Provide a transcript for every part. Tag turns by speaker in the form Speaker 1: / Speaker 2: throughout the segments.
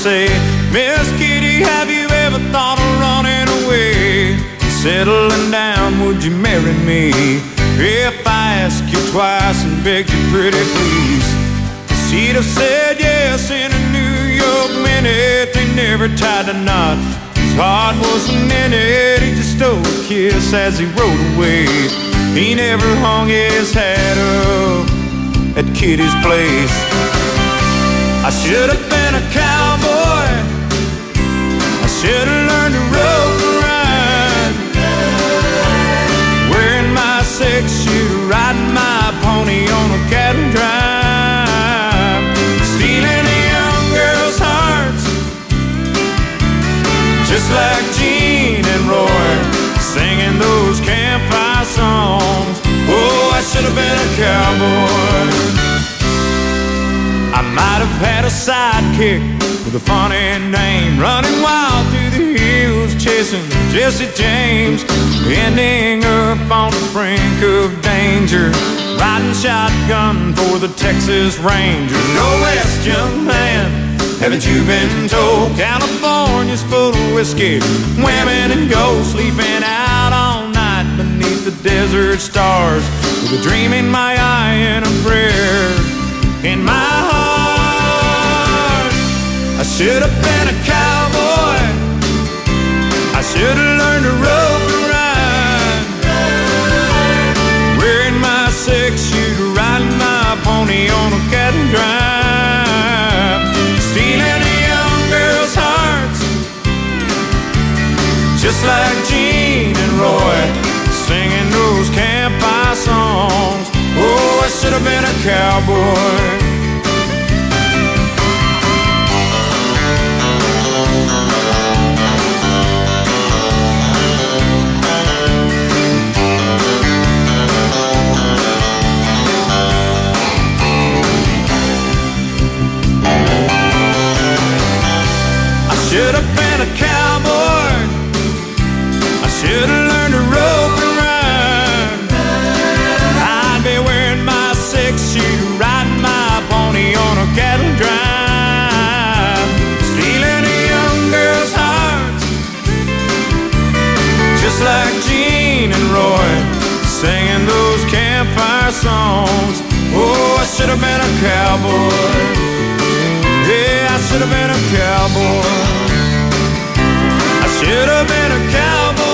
Speaker 1: say, Miss Kitty, have you ever thought of running away? Settling down, would you marry me? If I ask you twice and beg you pretty please, she'd have said yes in a New York minute. They never tied a knot, his heart wasn't in it. He just stole a kiss as he rode away. He never hung his hat up at Kitty's place. I should have been a cowboy, I should have learned to rope and ride, wearing my six-shooter, riding my pony on a cattle drive, stealing a young girl's hearts, just like Gene and Roy, singing those campfire songs. Oh, I should have been a cowboy. I might have had a sidekick with a funny name, running wild through the hills, chasing Jesse James, ending up on the brink of danger, riding shotgun for the Texas Rangers. Go west, young man, haven't you been told? California's full of whiskey, women and gold, sleeping out all night beneath the desert stars, with a dream in my eye and a prayer in my heart. I should have been a cowboy, I should have learned to rope and ride, wearing my six-shooter, riding my pony on a cattle drive, stealing a young girl's hearts, just like Gene and Roy, singing those campfire songs. Oh, I should have been a cowboy. Should have been a cowboy, I should have learned to rope and ride, I'd be wearing my six-shooter, riding my pony on a cattle drive, stealing a young girl's heart, just like Gene and Roy, singing those campfire songs. Oh, I should have been a cowboy, yeah, I should have been a cowboy. Should have been a cowboy.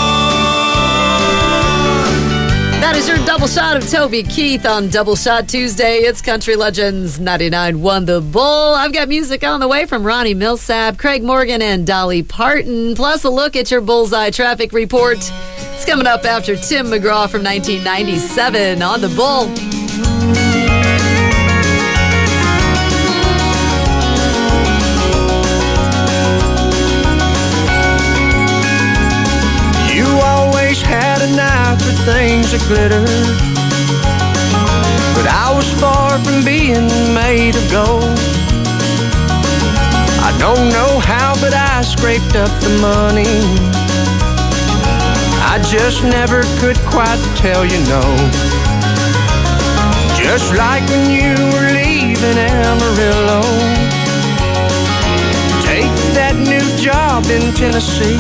Speaker 2: That is your double shot of Toby Keith on Double Shot Tuesday. It's Country Legends 99.1 The Bull. I've got music on the way from Ronnie Millsap, Craig Morgan, and Dolly Parton. Plus a look at your Bullseye traffic report. It's coming up after Tim McGraw from 1997 on The Bull.
Speaker 3: Had an eye for things that glitter, but I was far from being made of gold. I don't know how, but I scraped up the money. I just never could quite tell you no. Just like when you were leaving Amarillo, take that new job in Tennessee.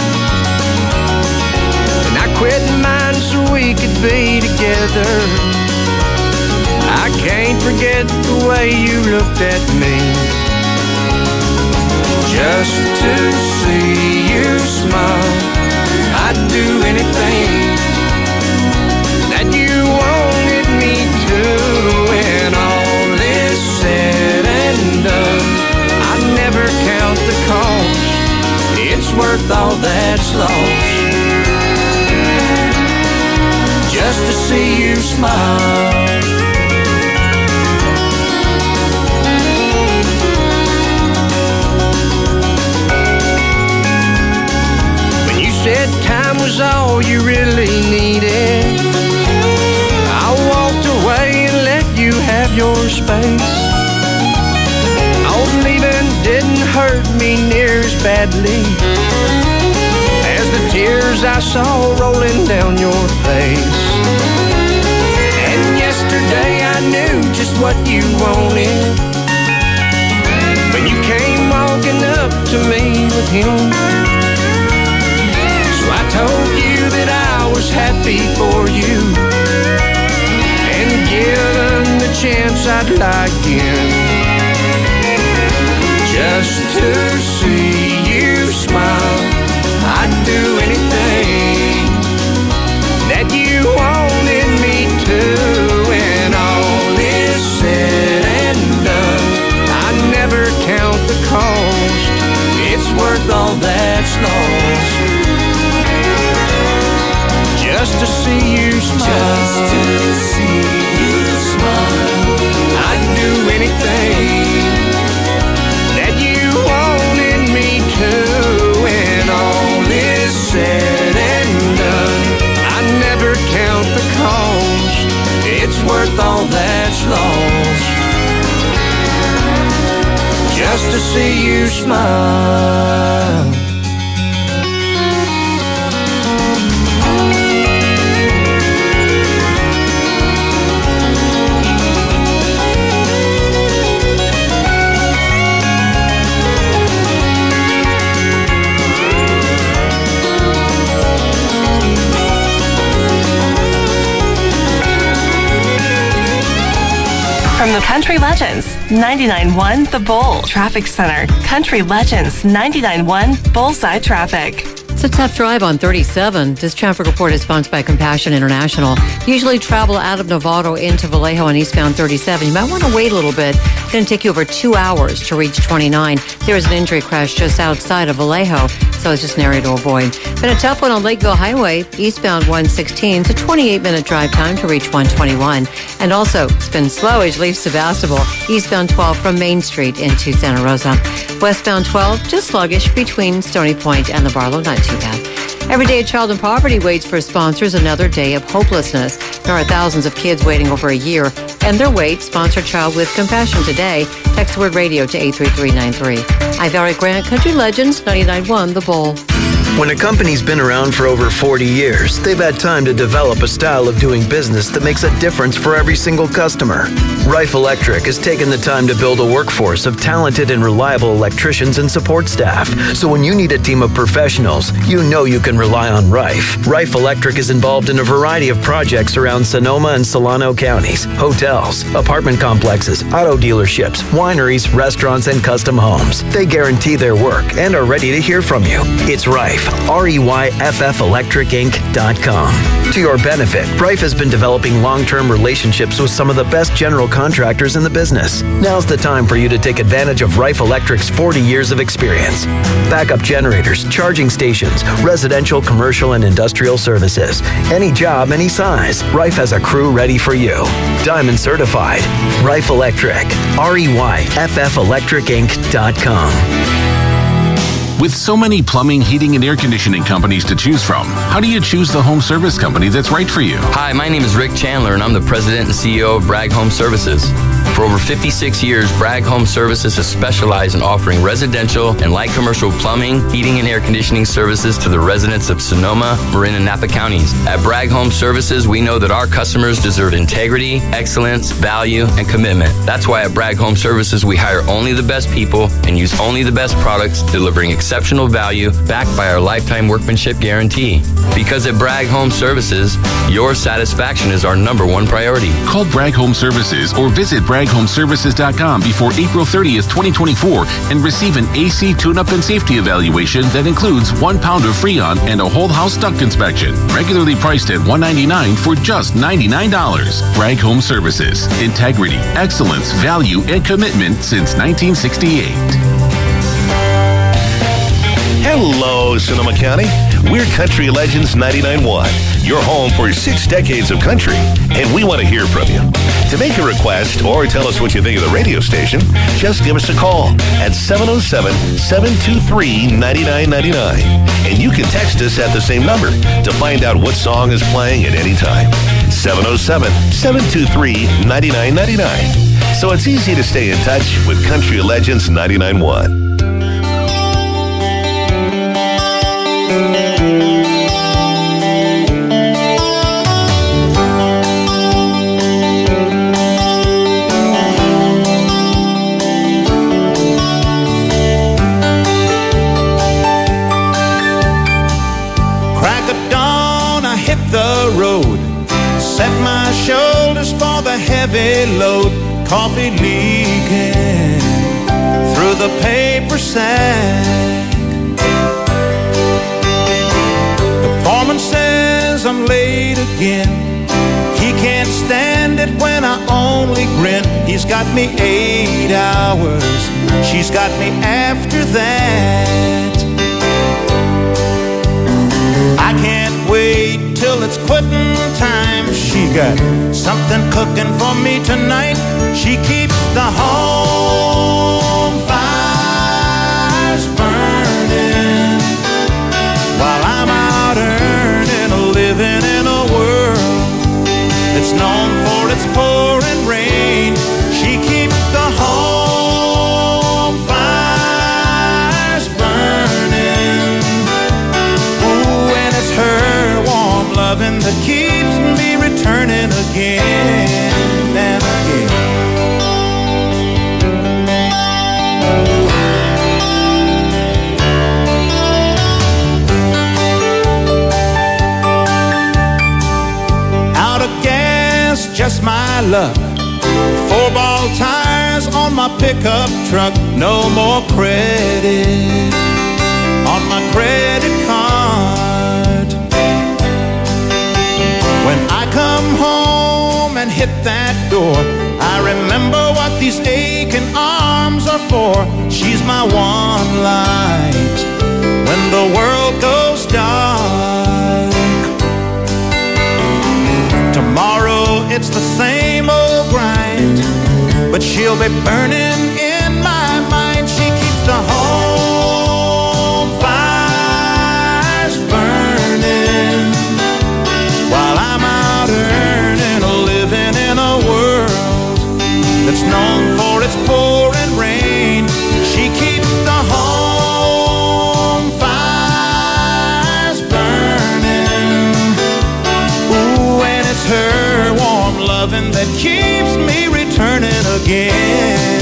Speaker 3: Quit mine so we could be together. I can't forget the way you looked at me. Just to see you smile, I'd do anything that you wanted me to. When all is said and done, I'd never count the cost. It's worth all that's lost, just to see you smile. When you said time was all you really needed, I walked away and let you have your space. Oh, leaving didn't hurt me near as badly as the tears I saw rolling down your face. And yesterday I knew just what you wanted when you came walking him. So I told you that I was happy for you, and given the chance I'd lie again, just to see you smile. I'd do anything that you wanted me to. When all is said and done, I never count the cost. It's worth all that's lost, just to see you smile. Just to see you smile. I'd do anything that you wanted me to. When all is said and done, I never count the cost. It's worth all that's lost, just to see you smile.
Speaker 4: From the Country Legends, 99.1 The Bull Traffic Center. Country Legends, 99.1 Bullseye Traffic.
Speaker 2: It's a tough drive on 37. This traffic report is sponsored by Compassion International. Usually travel out of Novato into Vallejo on eastbound 37. You might want to wait a little bit. It's going to take you over 2 hours to reach 29. There was an injury crash just outside of Vallejo, so it's just an area to avoid. Been a tough one on Lakeville Highway, eastbound 116. It's a 28-minute drive time to reach 121. And also, it's been slow as you leave Sebastopol, eastbound 12 from Main Street into Santa Rosa. Westbound 12, just sluggish between Stony Point and the Barlow, not too bad. Every day a child in poverty waits for sponsors another day of hopelessness. There are thousands of kids waiting over a year, and their wait. Sponsor Child with Compassion today. Text word radio to 83393. I'm Eric Grant, Country Legends, 99.1 The Bull.
Speaker 5: When a company's been around for over 40 years, they've had time to develop a style of doing business that makes a difference for every single customer. Rife Electric has taken the time to build a workforce of talented and reliable electricians and support staff. So when you need a team of professionals, you know you can rely on Rife. Rife Electric is involved in a variety of projects around Sonoma and Solano counties, hotels, apartment complexes, auto dealerships, wineries, restaurants, and custom homes. They guarantee their work and are ready to hear from you. It's Rife. REYFFelectricinc.com. To your benefit, Rife has been developing long-term relationships with some of the best general contractors in the business. Now's the time for you to take advantage of Rife Electric's 40 years of experience. Backup generators, charging stations, residential, commercial, and industrial services. Any job, any size, Rife has a crew ready for you. Diamond certified. Rife Electric. REYFFelectricinc.com.
Speaker 6: With so many plumbing, heating, and air conditioning companies to choose from, how do you choose the home service company that's right for you?
Speaker 7: Hi, my name is Rick Chandler, and I'm the president and CEO of Bragg Home Services. For over 56 years, Bragg Home Services has specialized in offering residential and light commercial plumbing, heating, and air conditioning services to the residents of Sonoma, Marin, and Napa counties. At Bragg Home Services, we know that our customers deserve integrity, excellence, value, and commitment. That's why at Bragg Home Services, we hire only the best people and use only the best products, delivering exceptional value backed by our lifetime workmanship guarantee. Because at Bragg Home Services, your satisfaction is our #1 priority.
Speaker 6: Call Bragg Home Services or visit BraggHomeServices.com before April 30th, 2024 and receive an AC tune-up and safety evaluation that includes 1 pound of Freon and a whole house duct inspection. Regularly priced at $199 for just $99. Bragg Home Services. Integrity, excellence, value, and commitment since 1968.
Speaker 8: Hello, Sonoma County. We're Country Legends 99.1, your home for 6 decades of country, and we want to hear from you. To make a request or tell us what you think of the radio station, just give us a call at 707-723-9999. And you can text us at the same number to find out what song is playing at any time. 707-723-9999. So it's easy to stay in touch with Country Legends 99.1.
Speaker 1: heavy load, coffee leaking through the paper sack. The foreman says I'm late again. He can't stand it when I only grin. He's got me 8 hours, she's got me after that. I can't wait till it's quitting time. She got something cooking for me tonight. She keeps the home fires burning while I'm out earning a living in a world that's known for its pouring rain. She keeps the home fires burning. Ooh, and it's her warm loving that keeps me returning again and again. Out of gas, just my luck. 4-ball tires on my pickup truck. No more credit on my credit card. When I come home and hit that door, I remember what these aching arms are for. She's my one light when the world goes dark. Tomorrow it's the same old grind, but she'll be burning in my mind. She keeps the home fires burning while I'm out earning a living in a world that's known for its pouring rain. She keeps the home fires burning. Ooh, and it's her warm loving that keeps me returning again.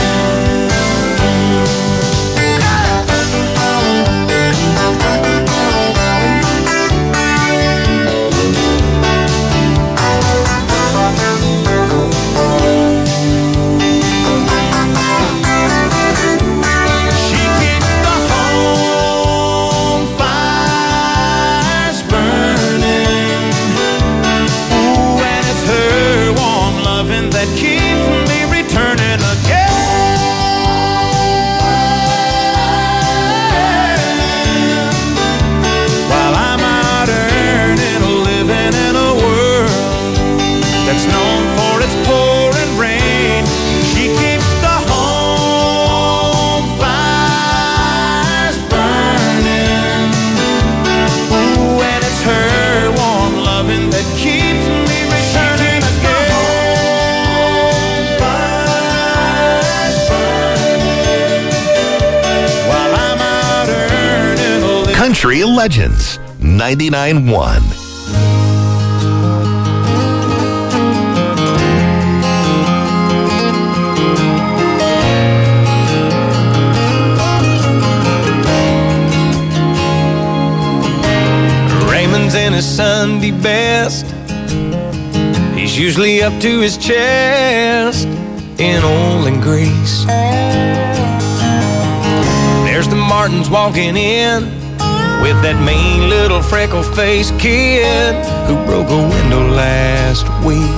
Speaker 1: That keeps me returning again. While I'm out earning a living in a world that's known for its pouring rain. She keeps the home fires burning. Ooh, and it's her warm loving that keeps me returning again.
Speaker 8: Country Legends 99.1.
Speaker 3: Raymond's in his Sunday best. He's usually up to his chest in oil and grease. There's the Martins walking in with that mean little freckle-faced kid who broke a window last week.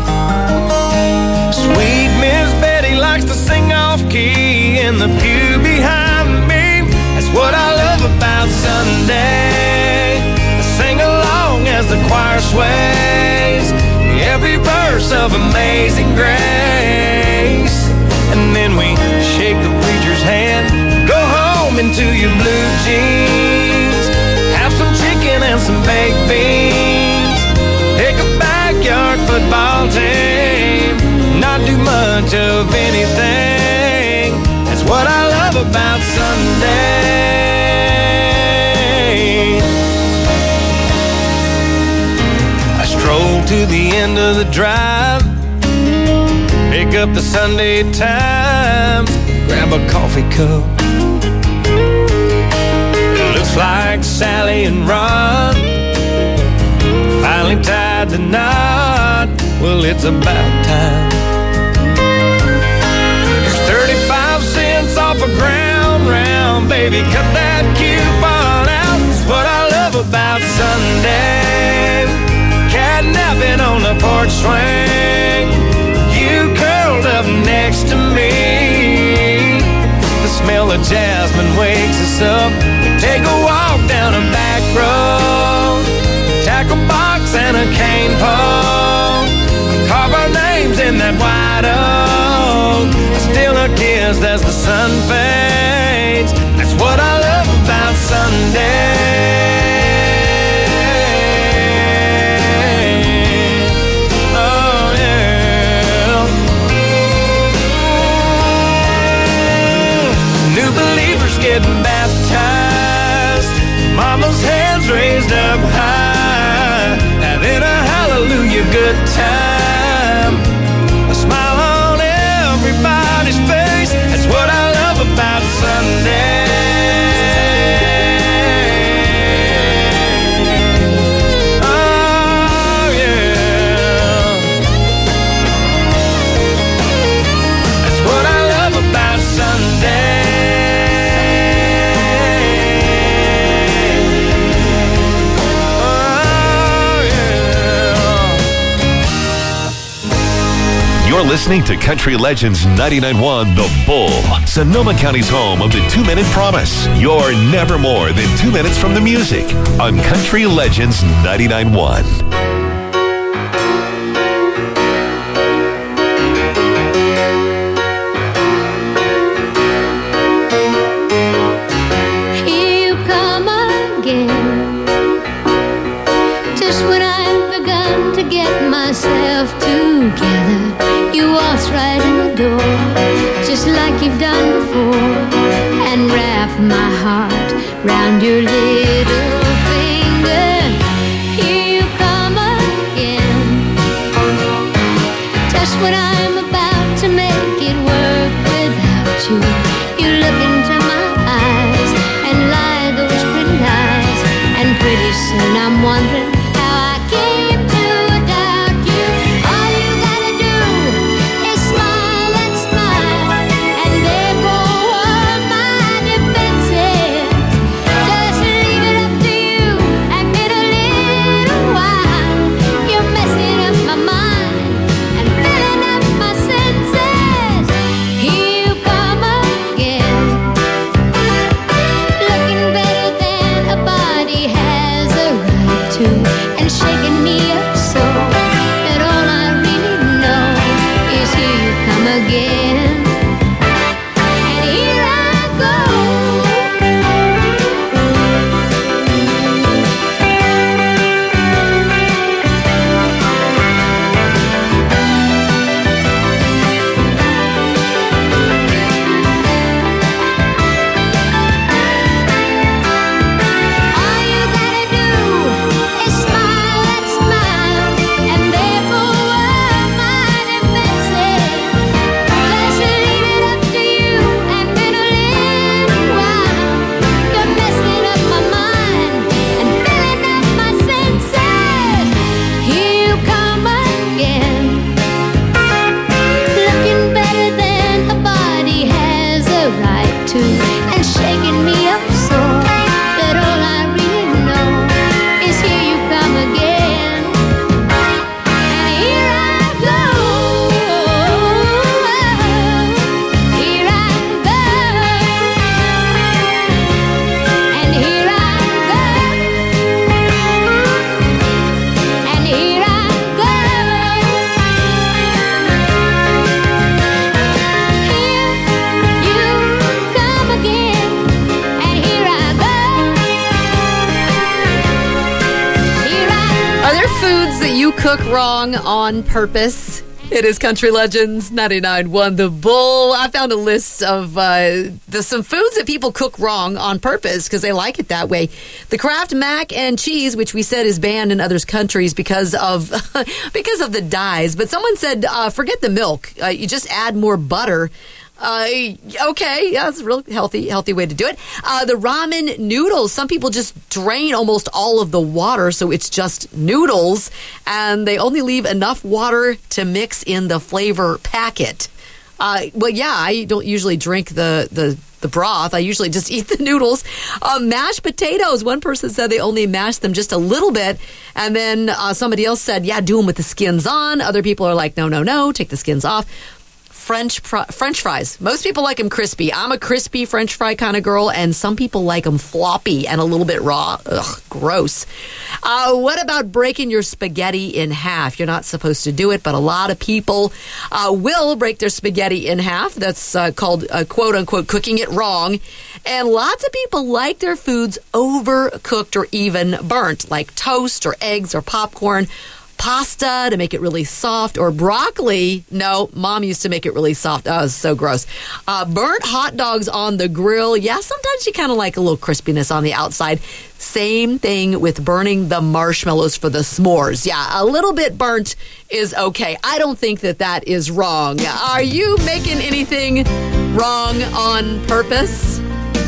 Speaker 3: Sweet Miss Betty likes to sing off-key in the pew behind me. That's what I love about Sunday. Sing along as the choir sways every verse of Amazing Grace. And then we shake the preacher's hand, go home into your blue jeans, have some chicken and some baked beans, pick a backyard football team, not do much of anything. That's what I love about Sunday. I stroll to the end of the drive, pick up the Sunday Times, grab a coffee cup. It looks like Sally and Ron finally tied the knot. Well, it's about time.
Speaker 1: baby, cut that coupon out. It's what I love about Sunday. Catnapping on the porch swing. You curled up next to me. The smell of jasmine wakes us up. We take a walk down a back road. Tackle box and a cane pole. Carve our names in that white oak. I steal a kiss as the sun fades. That's what I love about Sunday. Oh yeah. New believers getting baptized. Mama's hands raised up high. Having a hallelujah good time. A smile on everybody's face. That's what I love about Sunday. Oh yeah. That's what I love about Sunday.
Speaker 8: You're listening to Country Legends 99.1 The Bull, Sonoma County's home of the 2-Minute Promise. You're never more than 2 minutes from the music on Country Legends 99.1.
Speaker 9: Here you come again. Just when I've begun to get myself together, you waltz right in the door, just like you've done before, and wrap my heart round your little finger. Here you come again. Just when I'm about to make it work without you, you look into my eyes and lie those pretty lies, and pretty soon I'm wondering how I came to doubt you. All you gotta do is smile and smile, and there go all my defenses. Just leave it up to you, and in a little while you're messing up my mind and filling up my senses. Here you come again, looking better than a body has a right to, and shaking me up so that all I really know is here you come again. And here I go. All you gotta do is smile and smile, and there go all my defenses. Just leave it up to you, and in a little while you're messing up my mind and filling up my senses. Here you come again, looking better than a body has a right to, and shaking me up so that all I really know is here you come again. And here I go. Here I go. And here I go. And here I go. Here you come again, and here I go. Here I
Speaker 2: Are there foods that you cook wrong on purpose? It is Country Legends 99.1 The Bull. I found a list of some foods that people cook wrong on purpose because they like it that way. The Kraft mac and cheese, which we said is banned in other countries because of because of the dyes. But someone said, forget the milk. You just add more butter. Okay, yeah, that's a real healthy way to do it. The ramen noodles, some people just drain almost all of the water, so it's just noodles, and they only leave enough water to mix in the flavor packet. Well, yeah, I don't usually drink the the broth. I usually just eat the noodles. Mashed potatoes. One person said they only mash them just a little bit. And then somebody else said, yeah, do them with the skins on. Other people are like, no, take the skins off. French fries. Most people like them crispy. I'm a crispy French fry kind of girl, and some people like them floppy and a little bit raw. Ugh, gross. What about breaking your spaghetti in half? You're not supposed to do it, but a lot of people will break their spaghetti in half. That's called, quote-unquote, cooking it wrong. And lots of people like their foods overcooked or even burnt, like toast or eggs or popcorn. Pasta to make it really soft, or broccoli. No, Mom used to make it really soft. Oh, it was so gross. Burnt hot dogs on the grill. Yeah, sometimes you kind of like a little crispiness on the outside. Same thing with burning the marshmallows for the s'mores. Yeah, a little bit burnt is okay. I don't think that is wrong. Are you making anything wrong on purpose?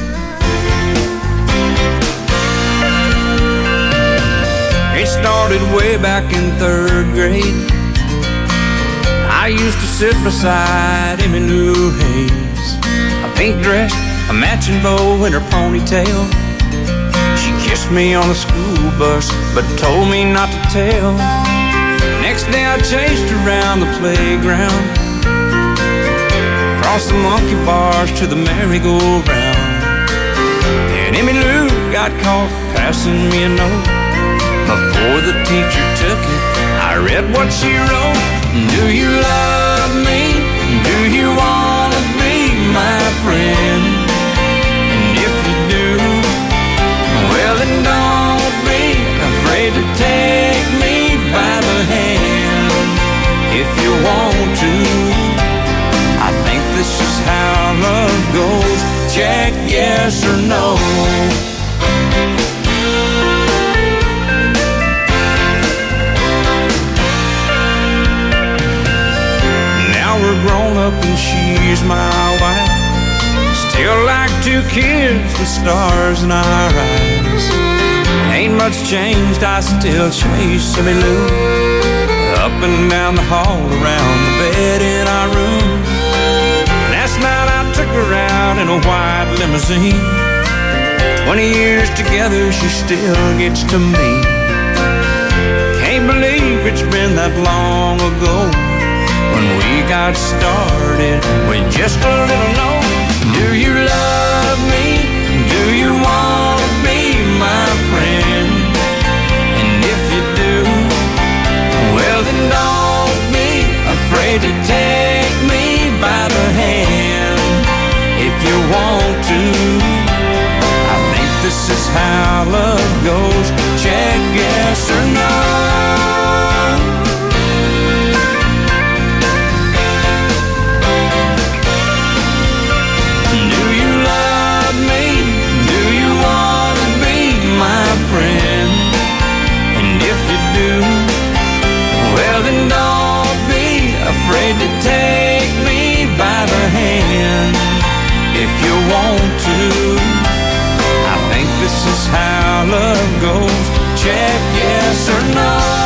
Speaker 3: It started way back in 3rd grade. I used to sit beside Emmylou Hayes, a pink dress, a matching bow, and her ponytail. She kissed me on the school bus, but told me not to tell. Next day I chased her around the playground, across the monkey bars to the merry-go-round. And Emmylou got caught passing me a note. Before the teacher took it, I read what she wrote. Do you love me? Do you want to be my friend? And if you do, well then don't be afraid to take me by the hand. If you want to, I think this is how love goes. Check yes or no. We're grown up and she's my wife. Still like 2 kids with stars in our eyes. Ain't much changed, I still chase Emmylou up and down the hall, around the bed in our room. Last night I took her out in a white limousine. 20 years together, she still gets to me. Can't believe it's been that long ago when we got started with just a little note. Do you love me? Do you want to be my friend? And if you do, well then don't be afraid to take me by the hand. If you want to, I think this is how love goes. Check yes or no. Friend, and if you do, well then don't be afraid to take me by the hand. If you want to, I think this is how love goes. Check yes or no.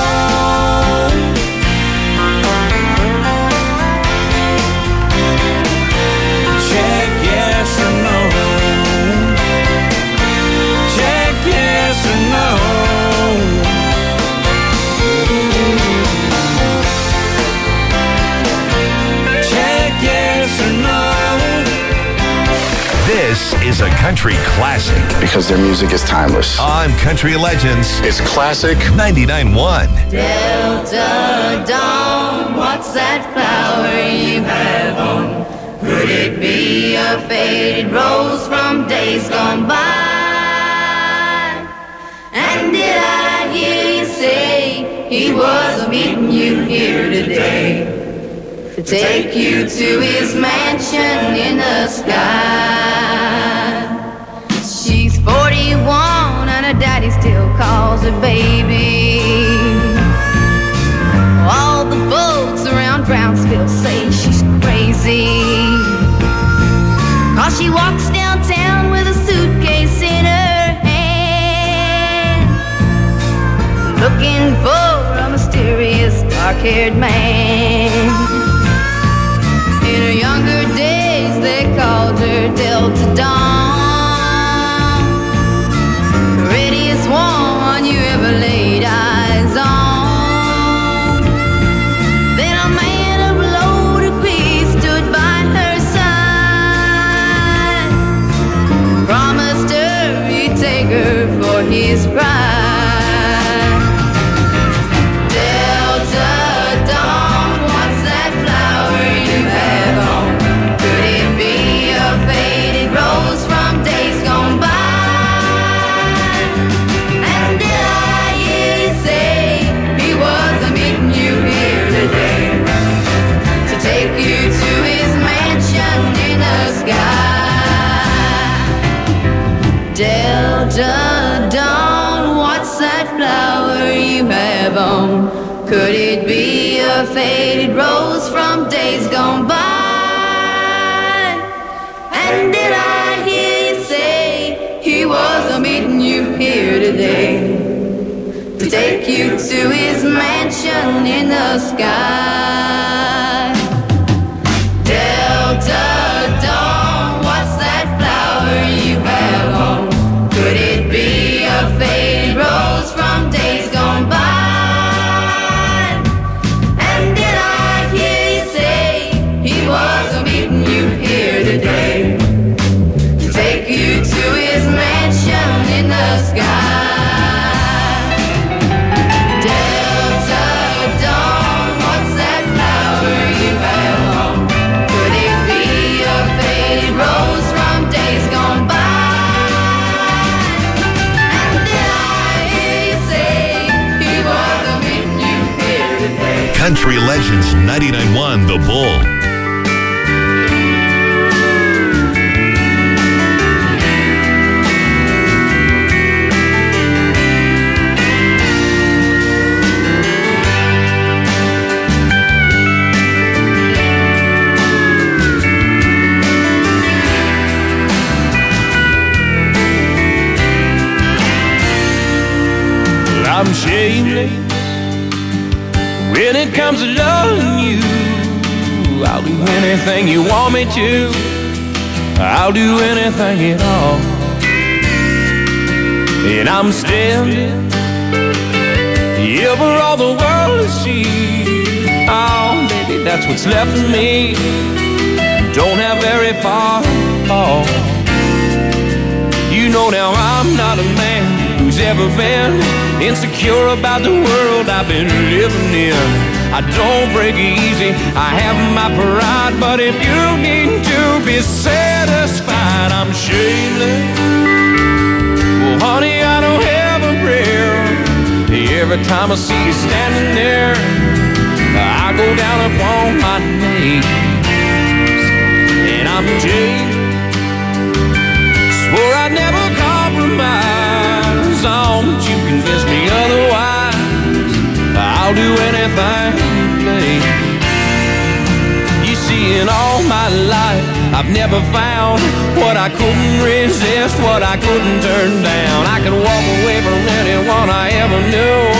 Speaker 3: Check yes or no. Yes or no. Check yes or no.
Speaker 8: This is a country classic
Speaker 10: because their music is timeless.
Speaker 8: On Country Legends,
Speaker 10: it's classic
Speaker 8: 99.1.
Speaker 9: Delta Dawn, what's that flower you have on? Could it be a faded rose from days gone by? And did I hear you say he was meeting you here today to take you to his mansion in the sky? She's 41 and her daddy still calls her baby. All the folks around Brownsville say she's crazy, 'cause she walks downtown with a suitcase in her hand, looking for a mysterious dark-haired man. In her younger days they called her Delta Dawn.
Speaker 11: hunger for his pride. Delta Dawn, what's that flower you have on? Could it be a faded rose from days gone by? And did I hear you say he was meeting you here today to take you to his mansion in the sky? Delta Dawn, what's that flower you have on? Could it be a faded rose from days gone by? And did I hear you say he was meeting you here today to take you to his mansion in the sky? Delta Dawn, what's that flower you have on? Could it be a faded rose from days gone by? And did I hear you say he was meeting you here today to take you to his mansion in the sky? Delta Dawn, what's that flower you have on? Could it be a faded rose from days gone by? And did I hear you say he was meeting you here today?
Speaker 8: Country Legends 99.1 The Bull.
Speaker 1: I'm shameless when it comes to loving you. I'll do anything you want me to. I'll do anything at all. And I'm standing here for all the world to see. Oh, baby, that's what's left of me. Don't have very far to fall. You know now I'm not a man who's ever been insecure about the world I've been living in. I don't break easy, I have my pride, but if you need to be satisfied, I'm shameless. Well, honey, I don't have a prayer. Every time I see you standing there, I go down upon my knees. And I'm jaded, swore I'd never compromise on, but you convinced me otherwise. I'll do anything, please. You see, in all my life, I've never found what I couldn't resist, what I couldn't turn down. I could walk away from anyone I ever knew,